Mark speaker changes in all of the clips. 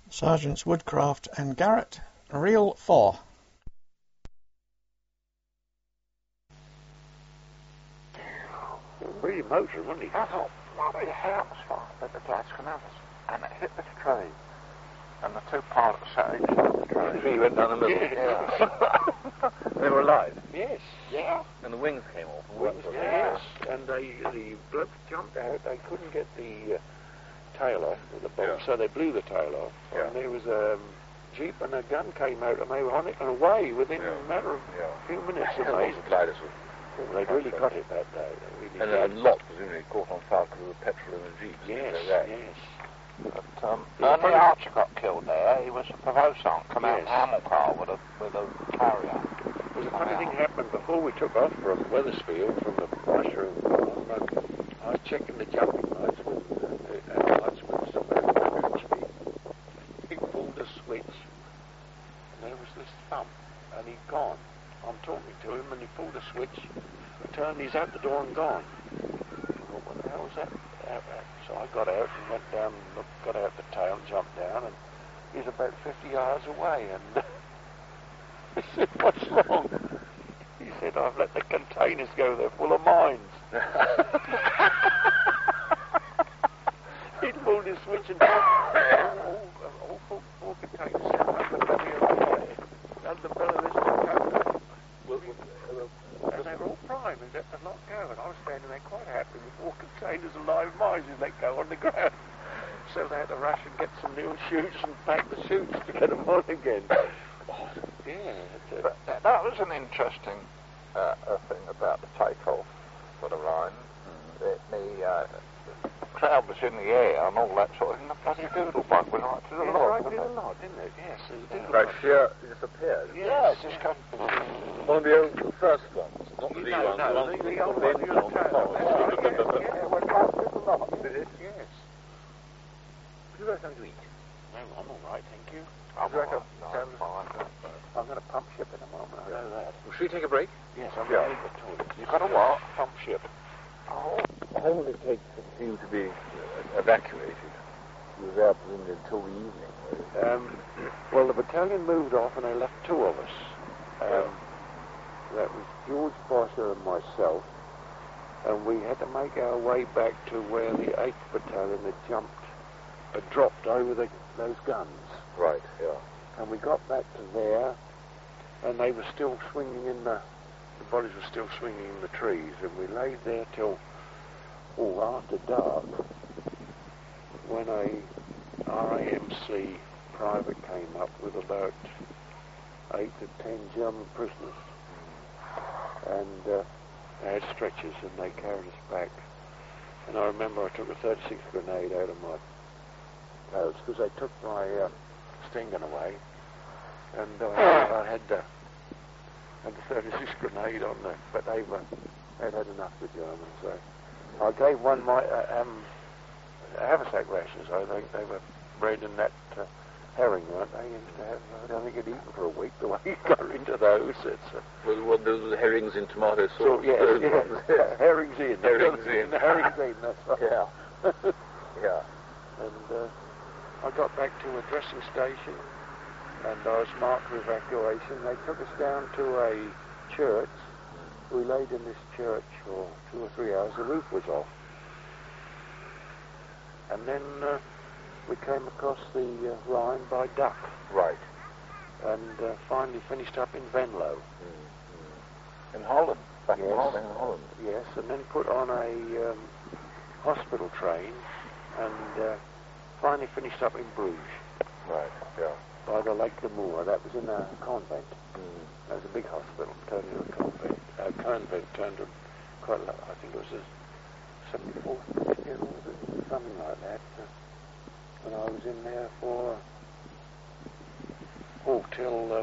Speaker 1: Sergeants Woodcraft and Garrett, Reel 4.
Speaker 2: Really motoring, wasn't he?
Speaker 3: I thought, bloody hell, that the gas can have us. And it hit this tree. And the two pilots sat each side of the tree.
Speaker 4: The tree went down the middle.
Speaker 3: Yeah.
Speaker 4: They were alive.
Speaker 2: Yes.
Speaker 3: Yeah.
Speaker 4: And the wings came off.
Speaker 2: Yes. And the blokes jumped out. They couldn't get the tail off of the bolt, so they blew the tail off.
Speaker 4: Yeah.
Speaker 2: And there was a jeep and a gun came out, and they were on it and away within a matter of a few minutes. Amazing. They really got it that day.
Speaker 4: And a lot presumably caught on fire because of the petrol in the jeeps.
Speaker 2: Yes.
Speaker 3: Yes. But Ernie Archer got killed there. He was a provosant, come out in a Hamel car with a carrier.
Speaker 2: There was a funny thing happened before we took off from Wethersfield, from the mushroom farm. I was checking the jumping lights with somewhere at 100 speed. He pulled a switch, and there was this thump, and he'd gone. I'm talking to him, and he pulled a switch, turned, he's out the door and gone. I thought, what the hell was that? So I got out and went down, got out the tail, jumped down, and he's about 50 yards away. And I said, what's wrong? He said, I've let the containers go, they're full of mines. He'd pulled his switch and all four containers under the belly of this container. And they were all primed and let the lot go. And I was standing there quite happy with 4 containers of live mines and let go on the ground. So they had to rush and get some new chutes and pack the chutes to get them on again.
Speaker 3: But that was an interesting thing about the takeoff for the Rhine. The crowd was in the air and all that sort of thing. The bloody doodlebug was right to the lot.
Speaker 2: Right to the lot, didn't it? Yes, it was doodlebug.
Speaker 4: Right, sheer disappeared.
Speaker 3: Yeah, it just got...
Speaker 4: One of the first ones, not the new ones.
Speaker 2: The old one.
Speaker 4: The old one.
Speaker 2: Yeah, went right to the lot.
Speaker 4: Did it?
Speaker 2: Yes.
Speaker 4: Would you like something to eat?
Speaker 2: No, I'm all right, thank you.
Speaker 3: I'm
Speaker 4: Would you like
Speaker 3: all right.
Speaker 4: a sandwich?
Speaker 2: I'm going to pump ship in a moment, I know that.
Speaker 4: Well, should we take a break?
Speaker 2: Yes, I'm going to leave the toilet.
Speaker 3: You got a what?
Speaker 2: Pump ship.
Speaker 3: Oh.
Speaker 4: How long did it take for you to be evacuated? You were there presumably until the evening.
Speaker 2: Well, the battalion moved off and they left 2 of us. That was George Bosher and myself. And we had to make our way back to where the 8th Battalion had dropped over those guns.
Speaker 4: Right, yeah.
Speaker 2: And we got back to there, and they were still swinging in the bodies were still swinging in the trees, and we laid there till after dark, when a RAMC private came up with about 8 to 10 German prisoners, and they had stretchers, and they carried us back. And I remember I took a 36 grenade out of my clothes because they took my Sting gun away, and I had the 36 grenade on there, but they'd had enough of the Germans. So I gave one my haversack rations. I think they were bred in that herring, weren't they? And I don't think I'd eaten for a week the way you got into those.
Speaker 4: Well, those were the herrings in tomato sauce.
Speaker 2: So, yes, herrings in.
Speaker 4: Herrings in.
Speaker 2: Herrings in, that's right.
Speaker 4: Yeah. Yeah.
Speaker 2: And I got back to a dressing station, and I was marked for evacuation. They took us down to a church. We laid in this church for 2 or 3 hours. The roof was off. And then we came across the Rhine by duck.
Speaker 4: Right.
Speaker 2: And finally finished up in Venlo.
Speaker 4: In Holland? Back
Speaker 2: Yes.
Speaker 4: in Holland?
Speaker 2: Yes, and then put on a hospital train and finally finished up in Bruges.
Speaker 4: Right, yeah.
Speaker 2: By the Lake de Moor. That was in a convent. That was a big hospital, turned into a convent. Convent turned to quite a lot. I think it was a 74th Brigade, was it? Something like that. And I was in there for till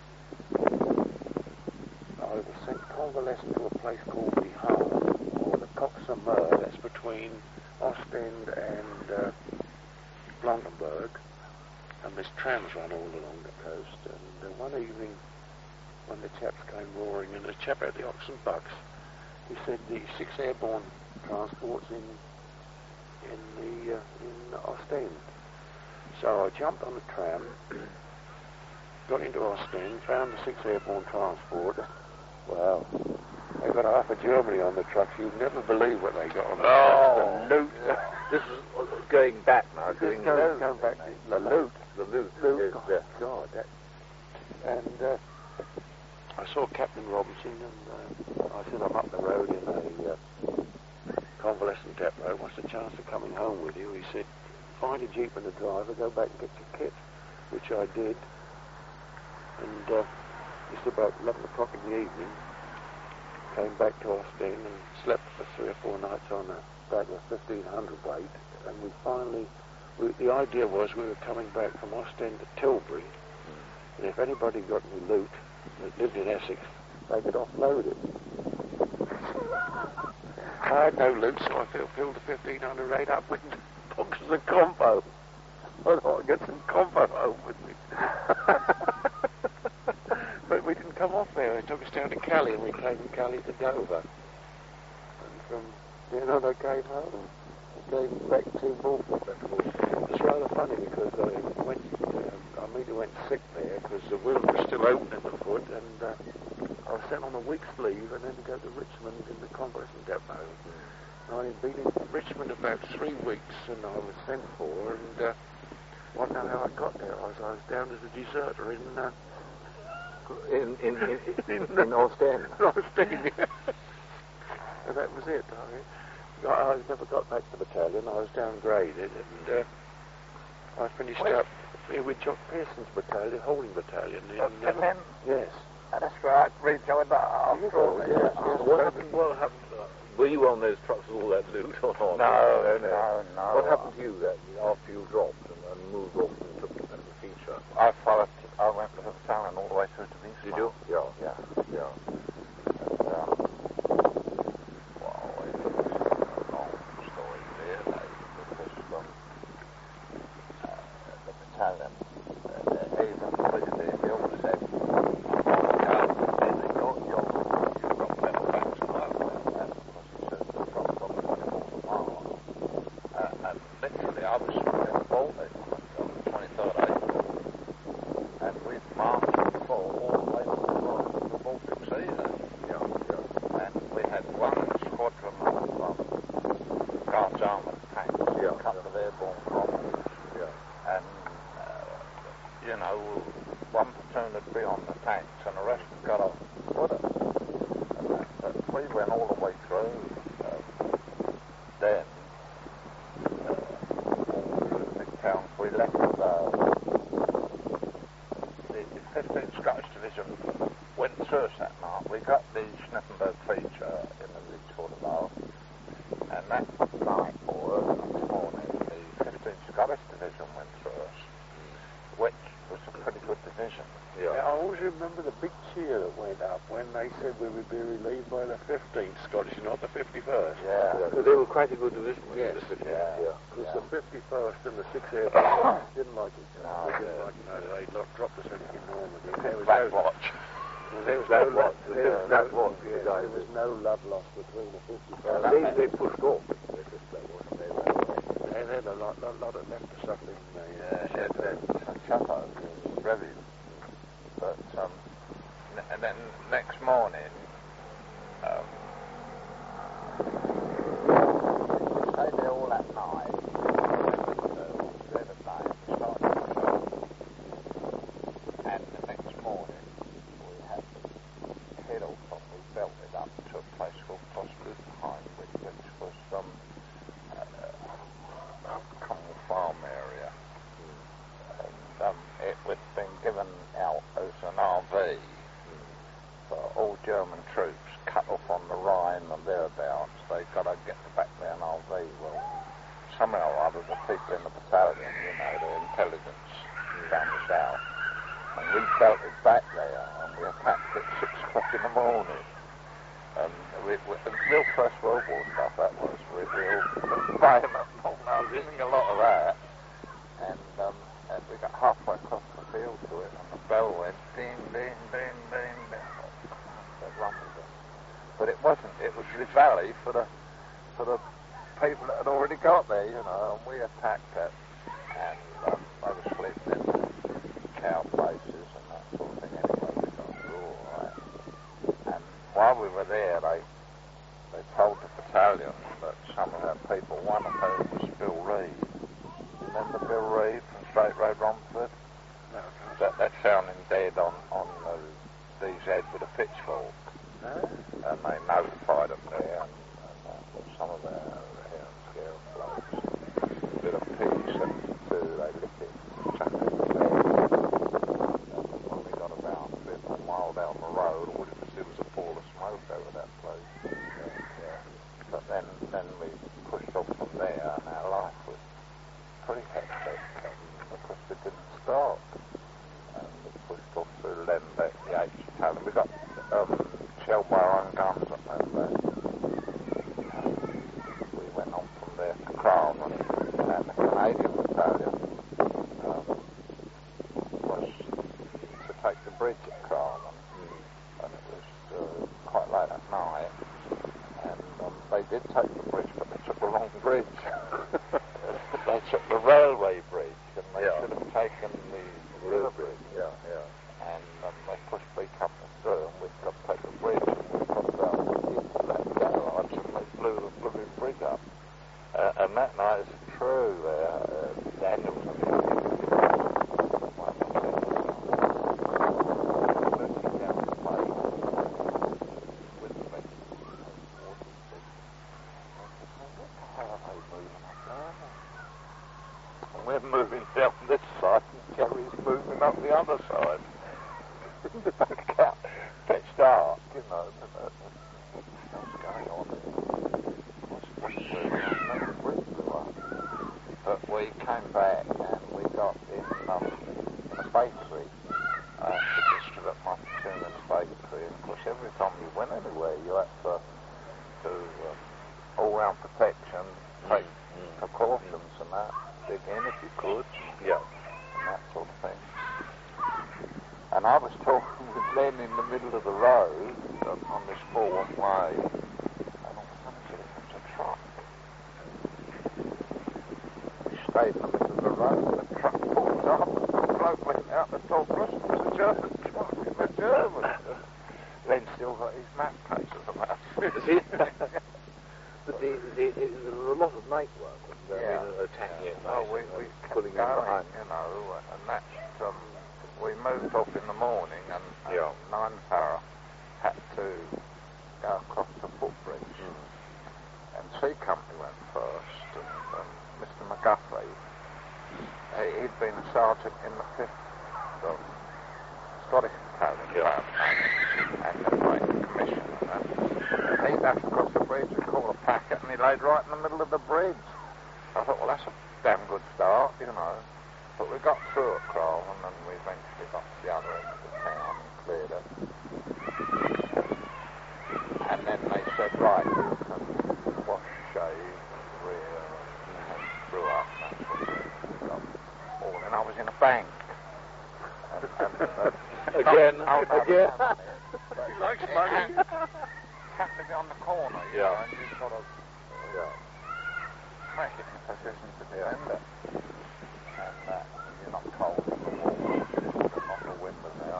Speaker 2: I was sent convalescent to a place called Le Havre, or the Coq-sur-Mer. That's between Ostend and Blankenberg. And there's trams run all along the coast. And one evening, when the chaps came roaring, and the chap at the Ox and Bucks, he said the 6 airborne transports in Ostend. So I jumped on the tram, got into Ostend, found the 6th Airborne Transport. Wow. They got half of Germany on the trucks. You'd never believe what they got on the trucks. The loot.
Speaker 4: This is going back now.
Speaker 2: Going back. The loot.
Speaker 4: The loot.
Speaker 2: Loot.
Speaker 4: Yes,
Speaker 2: God. And I saw Captain Robinson, and I said, I'm up the road in a convalescent depot. What's the chance of coming home with you? He said, find a jeep and a driver, go back and get your kit, which I did. And just about 11 o'clock in the evening, came back to Ostend and slept for 3 or 4 nights on the back of a 1500 weight. And we finally, the idea was we were coming back from Ostend to Tilbury, and if anybody got any loot that lived in Essex, they could offload it. I had no loot, so I filled the 1500 weight up with boxes of compo. I thought I'd get some compo home with me. But we didn't come off there. They took us down to Cali, and we came from Cali to Dover. And from then on I came home. I came back to Morford. It's rather funny because I went, I went sick there because the wound was still open in the foot, and I was sent on a week's leave and then to go to Richmond in the convalescent depot. And I'd been in Richmond about 3 weeks, and I was sent for, and I don't know how I got there. I was down as a deserter in
Speaker 4: Ostend.
Speaker 2: Ostend, yeah. And that was it. I never got back to the battalion. I was downgraded, and I finished up with Jock Pearson's battalion, holding battalion. Yes.
Speaker 3: That's right. Rejoined that after all.
Speaker 2: Yes.
Speaker 4: What happened? Were you on those trucks with all that loot or not?
Speaker 3: No.
Speaker 4: What happened to you then after you dropped and moved off and took the feature?
Speaker 3: I went to the battalion all the way through to East.
Speaker 4: Did you? Yeah.
Speaker 3: And, well, it's a long story really, because the battalion, even with the Bill said, I was in Baltic on the 23rd April, and we'd marched before all the way to the Baltic Sea then. And we had one squadron of Guards Armoured tanks, a couple of airborne bombers, and, one platoon would be on the tanks and the rest had got off with it. But we went all the way through then. We left the 15th Scottish Division went through us that night. We got the Schneppenberg feature in the Leeds Quarter, and that night or next morning the 15th Scottish Division went through us, which was a pretty good division.
Speaker 2: Yeah, I always remember the big cheer that went up when they said we would be relieved by the 15th Scottish, not the 51st.
Speaker 3: Yeah.
Speaker 4: They were quite a good division.
Speaker 2: Yes.
Speaker 4: Because
Speaker 2: the 51st and the 6th Airborne didn't like each other.
Speaker 3: No,
Speaker 2: They didn't like each other. They dropped us in Normandy.
Speaker 3: Black Watch.
Speaker 2: There was no love lost between the 51st.
Speaker 4: They pushed off.
Speaker 2: They had a lot of left us up in the shed there.
Speaker 3: Chateau, Revue. But, and then next morning, we stayed there all that night, and the next morning, we had to head off and we belted up to a place called Tosbutenheim, which was common farm area. And it was been given out as an RV for all German troops cut off on the Rhine and thereabouts. They've got to get back there in RV. Well, somehow or other, the people in the battalion, the intelligence found us out. And we belted back there and we attacked at 6 o'clock in the morning. And real First World War stuff that was. Real bayonet and all that. I was doing a lot of that. And we got halfway across the field to it, and the bell went ding, ding, ding, ding, ding. But it wasn't. It was the valley for the people that had already got there, and we attacked it. And they flitting in the cow places and that sort of thing. Anyway, we got through all right. And while we were there, they told the battalion that some of our people, one of whom was Bill Reid. Remember Bill Reid from Straight Road Romford?
Speaker 2: No,
Speaker 3: That's sounding dead on DZ with a pitchfork. And they notified them there, and some of our hair and scare blokes, a bit of P-72, they lit it, chucked it in the bed. And when we got about a bit a mile down the road, all we could see was a pall of smoke over that place. But then we pushed off from there, and our life was pretty hectic because we didn't stop. And we pushed off through Lembeck, the H Battalion. We got shelled by our own guns at Lembeck. We went on from there to Crowman, and the Canadian Battalion was to take the bridge at Crowman. And it was quite late at night. And they did take the bridge, but they took the wrong bridge. They took the railway bridge, and they should have taken the river bridge. And they pushed B Company through, and we've got to take the bridge, and we got about into that garage, and they blew the blooming bridge up. And that night is true there, Daniels and we're moving down this side, and Jerry's moving up the other side. They back out, pitch dark, you know. What's going on here? What's going on? But we came back and we got in a bakery, the district my platoon in a bakery. And of course, every time you went anywhere, you had to all-round protection, take precautions and that. Dig in if you could, and that sort of thing. And I was talking with Len in the middle of the road on this four-way, and all of a sudden here comes a truck. We stayed in the middle of the road, and the truck pulls up, and the bloke went out the door for us, and it's a German truck, it's a German. Len still got his map cases about it.
Speaker 4: But there was a lot of night work. Attacking it.
Speaker 3: Well, we kept going, you know, and that's, we moved off in the morning, and Ninepara had to go across the footbridge. And C Company went first, and Mr. McGuffey, he'd been a sergeant in the 5th Scottish Battalion, and the Fighting Commission, and he dashed across the bridge and caught a packet, and he laid right in the middle of the bridge. I thought, well, that's a damn good start, you know. But we got through at Crowman, and we eventually got to the other end of the town and cleared it. And then they said, right, you can wash, shave, rear, and through up, and that sort of thing. We got all in. I was in a bank.
Speaker 4: Again.
Speaker 3: He likes money. Happened to be on the corner, you know, and you've got to make it in a position to defend it. And you're not cold in the wall, not the wind was there.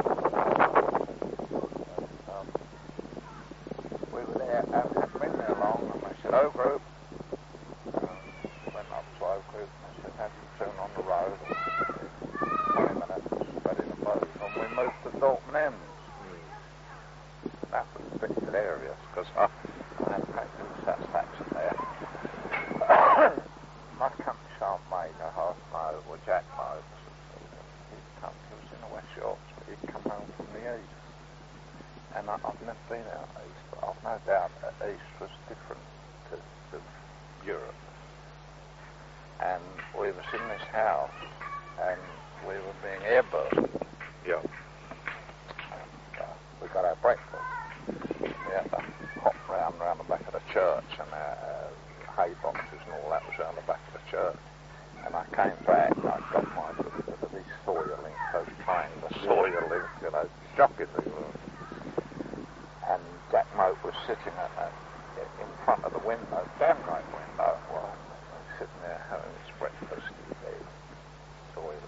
Speaker 3: We were there, and hadn't been there long, and they said, "Oh, group." Went up to O group, and they said, "Have you turn on the road?" 20 minutes, ready to move, and we moved to Dalton Ems. That was a bit hilarious, because I had a great deal of satisfaction there. My company sergeant major, half mode, or Jack Mode, he was in the West Yorks, but he'd come home from the East. And I've never been out East, but I've no doubt that East was different to Europe. And we was in this house, and we were being airburst. And we got our breakfast. We had to hop round the back of the church, and our hay boxes and all that was round the back of the church. And I came back, and I got my these Sawyer links, those trains, the Sawyer links, you know, shocking they were. And Jack Moat was sitting in front of the window, damn great window, well, he was sitting there having his breakfast, Sawyer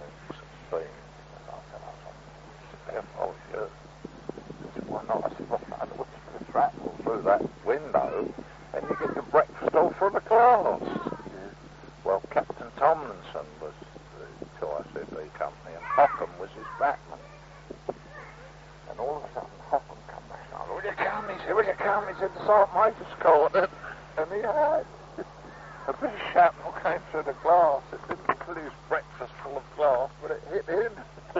Speaker 3: Tomlinson was the ICB company, and Hockham was his backman. And all of a sudden, Hockham come back and I said, "Will you come?" He said, "Will you come?" He said, "The Sergeant Major's called." And he had. A bit of shrapnel came through the glass. It didn't kill his breakfast full of glass, but it hit him.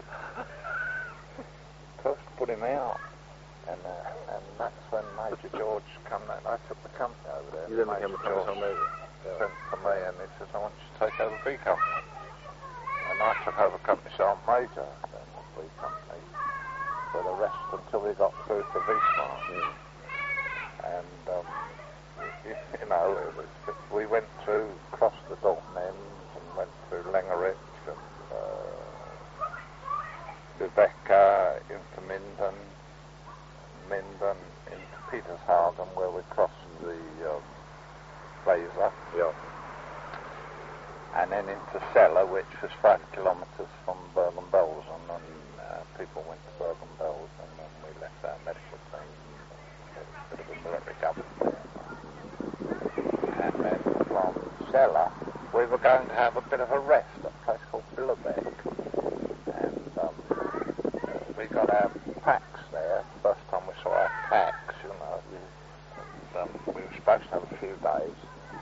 Speaker 3: First put him out. And that's when Major George come down. I took the company over there.
Speaker 4: You then became a Commissar Major?
Speaker 3: Sent for me, and he says, "I want you to take over B Company." And I took over Company Sergeant Major then of B Company for the rest until we got through to Wiesbaden. And, you know, we went through, crossed the Dortmunds and went through Lengerich and Lübeck into Minden into Petershagen, where we crossed the Weser.
Speaker 4: Yeah.
Speaker 3: And then into Celle, which was 5 kilometres from Bergen-Belsen, and people went to Bergen-Belsen, and we left our medical team, a bit of a military government there. And then from Celle, we were going to have a bit of a rest at a place called Billebeck. And we got our packs there, first time we saw our packs, you know. And we were supposed to have a few days.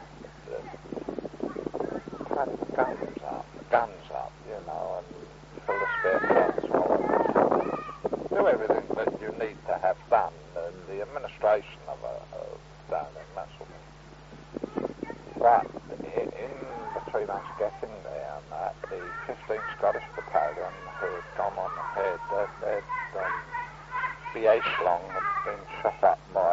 Speaker 3: Had the guns up, you know, and fill the spare parts wallet. Do everything that you need to have done, and the administration of done and that sort of thing. But in between us getting there and that, the 15th Scottish Battalion, who had gone on ahead, the Echelon had been shot up by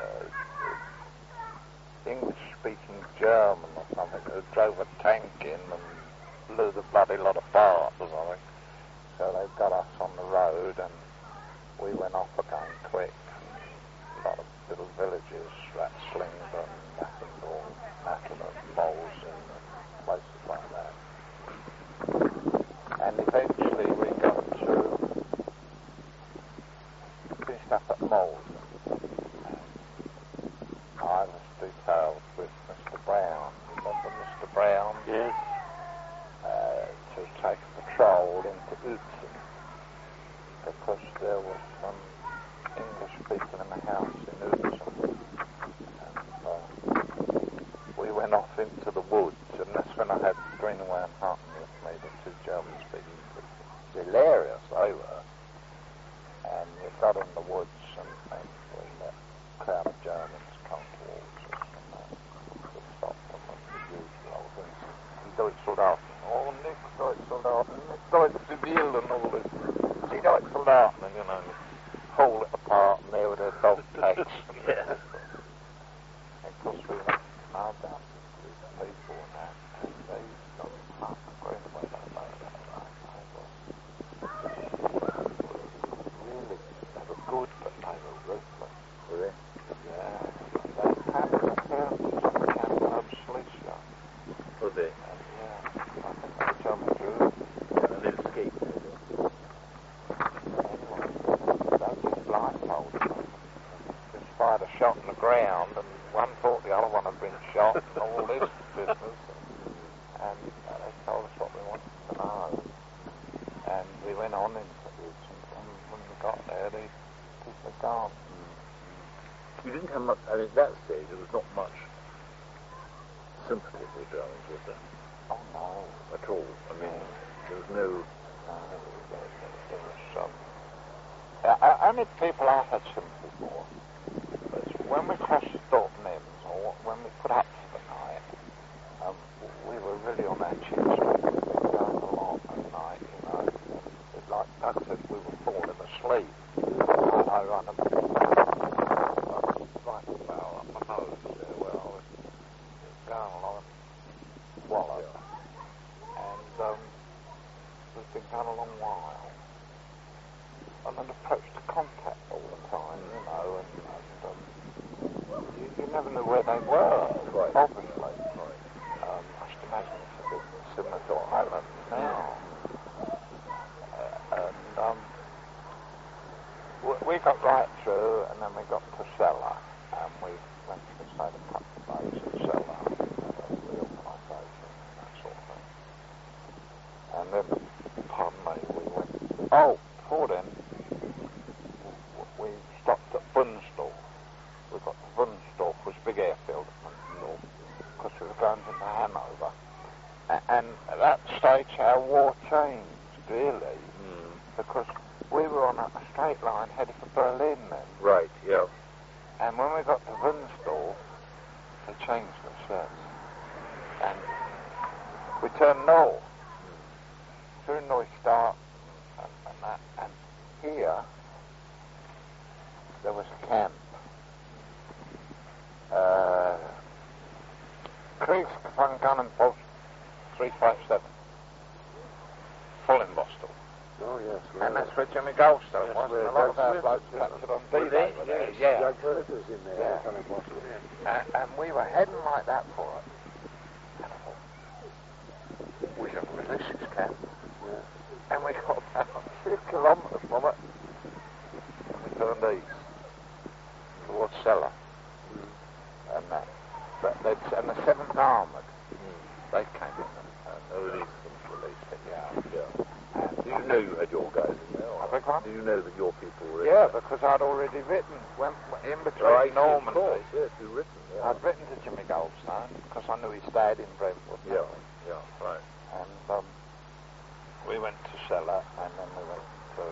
Speaker 3: English-speaking German or something who drove a tank in and blew the bloody lot apart or something. So they got us on the road and we went off again quick. A lot of little villages, Ratslingden, Mackendorf, Nattenden, Mosen, and places like that. And eventually we got to finished up at Mosen. I was detailed with Mr. Brown. Remember Mr. Brown?
Speaker 4: Yes.
Speaker 3: To take a patrol into Utzen, because there were some English people in the house in Utzen. And we went off into the woods, and that's when I had Greenaway and Hutton with me, the two German-speaking people. Hilarious they were. And we got in the woods, and we met a crowd of Germans come towards us, and we stopped them with the usual old things. Deutsche Soldaten, oh, nix Deutsche Soldaten, nix Deutsche Zivil, and all this. See Deutsche Soldaten, and you know, pull it apart, and there were their dog tags.
Speaker 4: Yeah.
Speaker 3: And of course, we went our guns to these people and that, and they got up and going away like that. Really, they were good, but they were ruthless.
Speaker 4: Were they?
Speaker 3: Yeah, they had appearances of Camp Nobslicia.
Speaker 4: Were they?
Speaker 3: Yeah, I think they were German Jews.
Speaker 4: And they escaped, did they?
Speaker 3: Anyway, they just blindfolded them. Just fired a shot in the ground, and one thought the other one had been shot, and all this business. And they told us what we wanted to know. And we went on into this, and when we got there, the people had gone.
Speaker 4: You didn't have much, I mean, at that stage, there was not much sympathy for the Germans, was there?
Speaker 3: Oh, no.
Speaker 4: At all. I mean, there was no...
Speaker 3: There was some... only people I had sympathy for was when we crossed Dortmunds, or when we put up for the night, we were really on our chin strap. We'd been going a lot at night, you know. And like Doug said, we were falling asleep. I ran a rifle barrel up my nose there where I was going along and wallowed. And we've been going a long while. And an approach to contact all the time, you know, and you never knew where they were,
Speaker 4: Right.
Speaker 3: obviously.
Speaker 4: Right.
Speaker 3: I should imagine it's a bit similar to Ireland now. And we got right through, and then we got to Celle, and we went to stay a couple of days in Celle, reorganisation and that sort of thing. then, pardon me, we went... Oh, before then, we stopped at Bunsdorf. We got to Bunsdorf, was a big airfield at Bunsdorf, because we were going into Hanover. And at that stage, our war changed, really, because we were on a straight line headed for Berlin then.
Speaker 4: Right, yeah.
Speaker 3: And when we got to Wunsdorf, they changed the sets. And we turned north. Through Neustadt and that. And here, there was a camp. Kriegsgefangenenpost 357. Fullinbostel.
Speaker 2: Oh, yes.
Speaker 3: And that's where Jimmy Goldstone
Speaker 2: That's
Speaker 3: was.
Speaker 2: where
Speaker 3: And a lot of our
Speaker 2: Doug
Speaker 3: blokes
Speaker 2: Smith was,
Speaker 3: captured on
Speaker 2: Were
Speaker 3: D-Day.
Speaker 2: they?
Speaker 3: were there.
Speaker 2: Yes.
Speaker 3: Yeah.
Speaker 2: Doug Smith was in there.
Speaker 3: Yeah.
Speaker 2: Coming Boston, yeah.
Speaker 3: And we were heading like that for it. And I thought, we should release this camp.
Speaker 2: Yeah.
Speaker 3: And we got about 2 kilometres from it. And we turned east towards Celle. And that. And the 7th Armoured, they came in and released them. Yeah. And
Speaker 4: Do you know you had your guys in there?
Speaker 3: I beg pardon?
Speaker 4: Do you know that your people were in
Speaker 3: Yeah,
Speaker 4: there?
Speaker 3: because I'd already written, in between
Speaker 4: Right,
Speaker 3: Normandy.
Speaker 4: of course, yes, you've written, yeah.
Speaker 3: I'd written to Jimmy Goldstone, because I knew he stayed in Brentwood.
Speaker 4: Yeah, right.
Speaker 3: And we went to Celle, and then we went to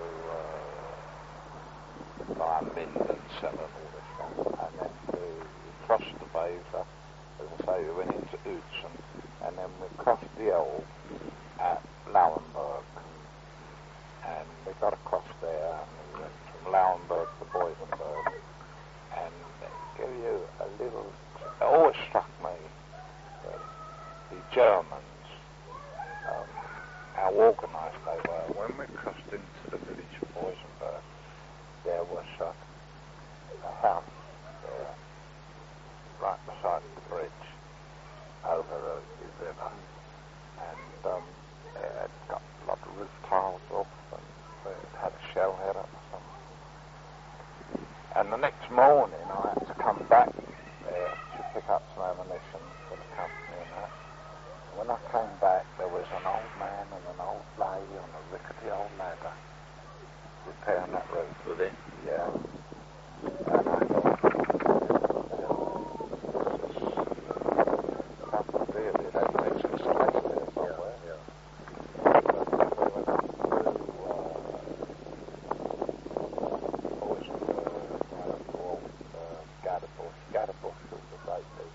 Speaker 3: Mind and Celle and all this stuff. And then we crossed the Weser, as I say, we went into Utzen, and then we crossed the Elbe at Lauenburg. And we got across there, and we went from Lauenburg to Boisenberg. And they give you a little... It always struck me that the Germans, how organised they were. When we crossed into the village of Boisenberg, there was a house there, right beside the bridge, over the river. And it had got a lot of roof tiles off, and it had a shell head up or something. And the next morning I had to come back there to pick up some ammunition for the company and that. When I came back, there was an old man and an old lady on a rickety old ladder repairing that roof.
Speaker 4: Were they?
Speaker 3: Yeah. And I thought, something really, that makes us place there somewhere.
Speaker 4: Yeah.
Speaker 3: Gadebusch was the great big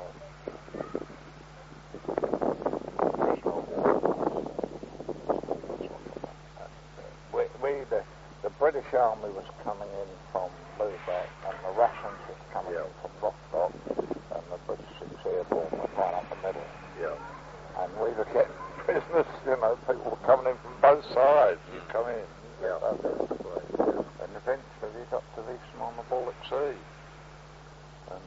Speaker 3: the British Army was coming in from Lubeck, and the Russians was coming in from Rostock, and the British Airborne were right up the middle.
Speaker 4: Yeah.
Speaker 3: And we were getting prisoners, people were coming in from both sides. You come in.
Speaker 4: Yeah.
Speaker 3: And eventually we got to Wiesn on the Baltic Sea. And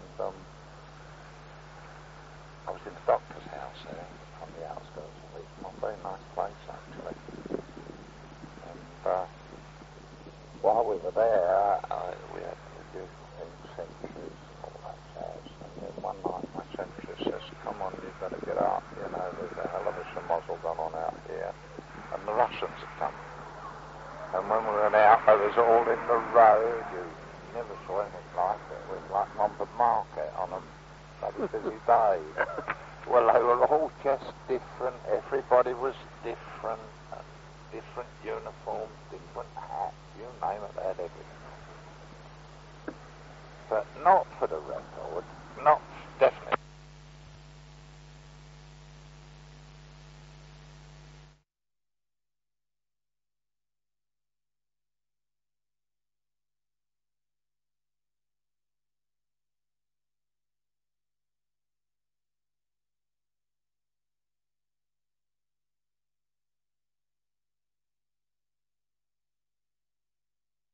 Speaker 3: I was in the doctor's house there, on the outskirts of Wiesn. A very nice place, actually. And while we were there, we had to review things, sentries and all that jazz. And then one night my sentry says, come on, you better get up. There's a hell of a schmozzle going on out here. And the Russians had come. And when we went out, they was all in the road. You never saw anything like it. It was like Montford Market on a bloody busy day. Well, they were all just different. Everybody was different. Different uniforms, different hats, you name it, they had everything. But not for the record.